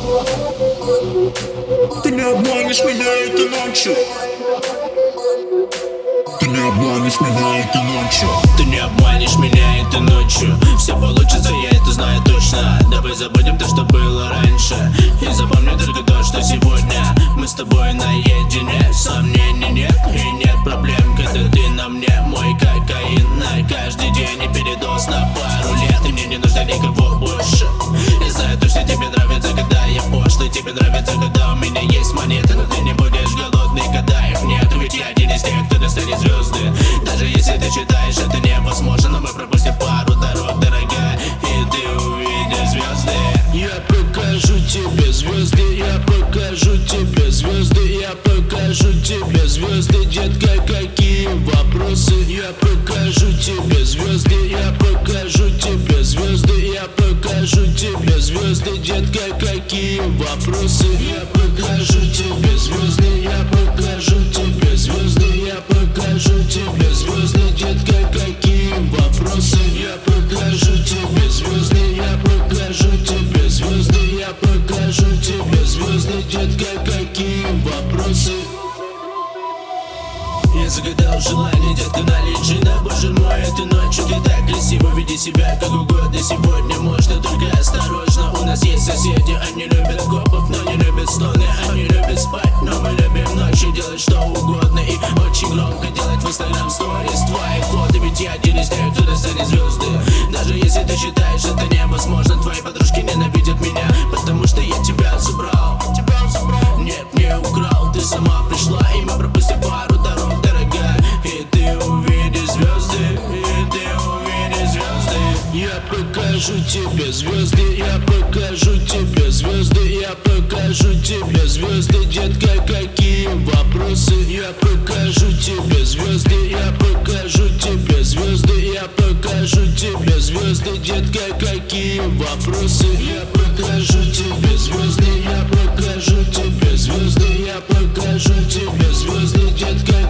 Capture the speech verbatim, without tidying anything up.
Ты не обманешь меня этой ночью. Ты не обманешь меня этой ночью. Ты не обманешь меня этой ночью. Все получится, я это знаю точно. Давай забудем то, что было раньше, и запомни только то, что сегодня мы с тобой наедине. Сомнений нет и нет проблем, когда ты на мне. Мой кокаин на каждый день и передоз на пару лет. И мне не нужно никого больше. Я знаю то, что тебе нравится, когда я пошлый. Тебе нравится, когда у меня есть монеты, но ты не будешь голодный, когда их нет. Ведь я один из тех, кто достанет звезды. Даже если ты считаешь это невозможно, но мы пропустим пару дорог, дорогая, и ты увидишь звезды. Я покажу тебе звезды, я покажу тебе звезды, я покажу тебе звезды, детка, какие вопросы? Я покажу тебе звезды, я покажу тебе звезды, я покажу тебе звезды, детка, какие вопросы? Я покажу тебе звезды, я покажу тебе звезды, я покажу тебе звезды, детка, какие вопросы? Я покажу тебе звезды, я покажу тебе звезды, я покажу тебе звезды, детка, какие вопросы? Я загадал желание, детка, налить джина. Боже мой, этой ночью ты так красиво. Веди себя как угодно, сегодня можно только осторожно. У нас есть соседи, они любят копов, но не любят стоны. Они любят спать, но мы любим ночью делать что угодно. И очень громко делать в инстаграм сторис твои фото. Ведь я один из тех, кто достанет звезды. Даже если ты считаешь это невозможно, твои подружки ненавидят меня, потому что я тебя забрал. Нет, не украл, ты сама пришла, и мы пропустим пару дорог, дорогая, и ты увидишь звезды, и ты увидишь звезды. Я покажу тебе звезды, я покажу тебе звезды, я покажу тебе звезды, детка, какие вопросы? Я покажу тебе звезды, я покажу тебе звезды, я покажу тебе звезды, детка, какие вопросы? Я покажу тебе звезды, я покажу тебе звезды, я покажу тебе звезды, детка,